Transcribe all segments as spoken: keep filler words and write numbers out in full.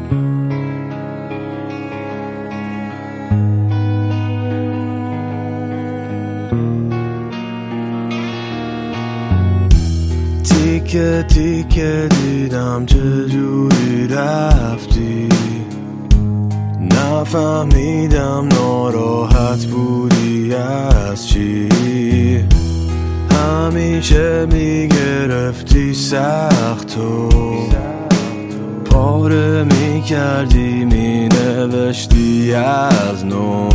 تیکه تیکه دیدم چجوری رفتی، نفهمیدم ناراحت بودی از چی. همیشه میگرفتی سختو، پاره میکردی مینوشتی از نو.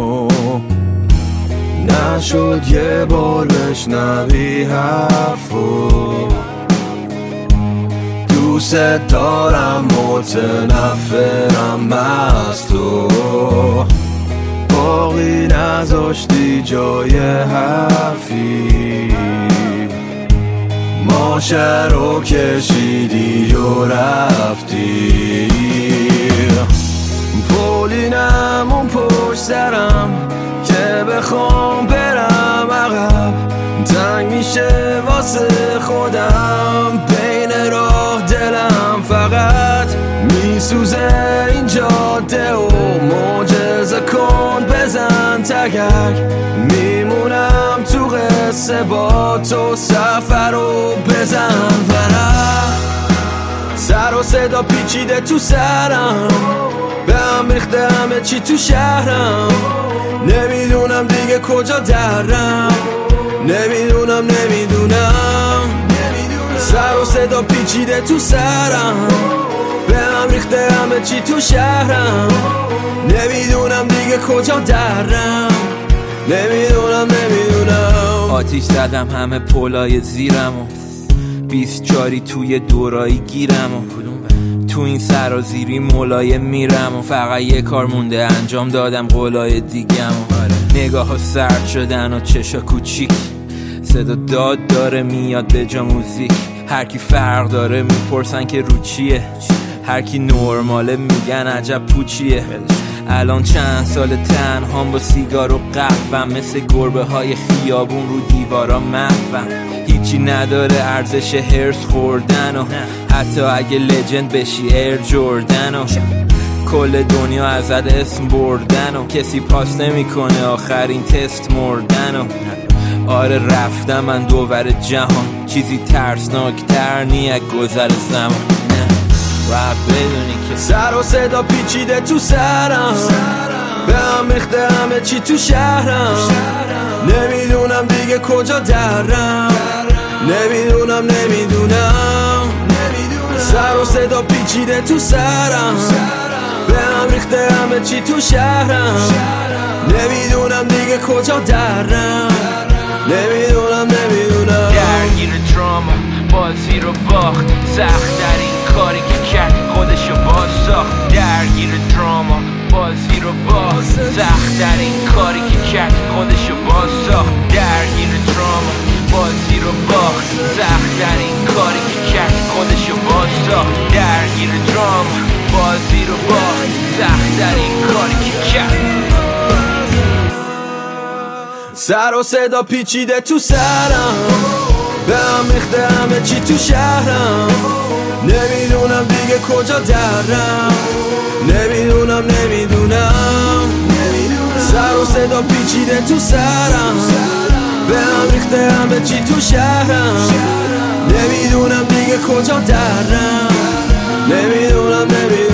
نشد یه بار بشنوی حرفو، دوست دارم متنفرم از تو. باقی نذاشتی جای حرفی، ماشه رو کشیدی و رفتی. پولینم اون پشت سرم که بخوام برم عقب، تنگ میشه واسه خودم بین راه. دلم فقط میسوزه این جاده و معجزه کن بزن تگک. میمونم تو قصه با تو، سفر رو بزن ورق. سر و صدا پیچیده تو سرم، به هم ریخته همه چی تو شهرم. نمیدونم دیگه کجا درم، نمیدونم نمیدونم. سر و صدا پیچیده تو سرم، به هم ریخته همه چی تو شهرم. نمیدونم دیگه کجا درم، نمیدونم نمیدونم. آتیش زدم همه پولای زیرم و بیست جاری توی دورایی گیرم و تو این سرازیری ملایم میرم و فقط یه کار مونده انجام دادم قولای دیگم. و نگاه ها سرد شدن و چشا کوچیک، صدا داد داره میاد به جا موزیک. هر کی فرق داره میپرسن که رو چیه، هر کی نرماله میگن عجب پوچیه. الان چند سال تنهام با سیگار و قهوه‌ام، مثل گربه های خیابون رو دیوارا محوم. هیچی نداره ارزش هرس خوردن و حتی اگه لجند بشی ایر جوردن و کل دنیا ازت اسم بردن و کسی پاس نمیکنه آخرین تست مردن و آره رفتم من دوور جهان، چیزی ترسناکتر نیه گذر زمان. و بدونی که سر و صدا پیچیده تو سرم، به هم ریخته همه چی تو شهرم. نمیدونم دیگه کجا درم، نمیدونم نمیدونم. سر و صدا پیچیده تو سرم، به هم ریخته همه چی تو شهرم. نمیدونم دیگه کجا درم، نمیدونم نمیدونم. درگیر دراما بازی رو باخت، سخت در این کاری که کرد خودشو باز ساخت. درگیر دراما بازی رو باخت، سخت در این کاری که کرد خودشو باز ساخت. درگیر دراما بازی رو باخت، سخت در این کاری که کرد خودشو باز ساخت. درگیر دراما بازی رو باخت، سخت در این کاری که کرد. سر و صدا پیچیده تو سرم، به هم ریخته همه چی تو شهرم. نمیدونم دیگه کجا درم، نمیدونم نمیدونم. سر و صدا پیچیده تو سرم، به هم ریخته همه چی تو شهرم. نمیدونم دیگه کجا درم، نمیدونم نمیدونم.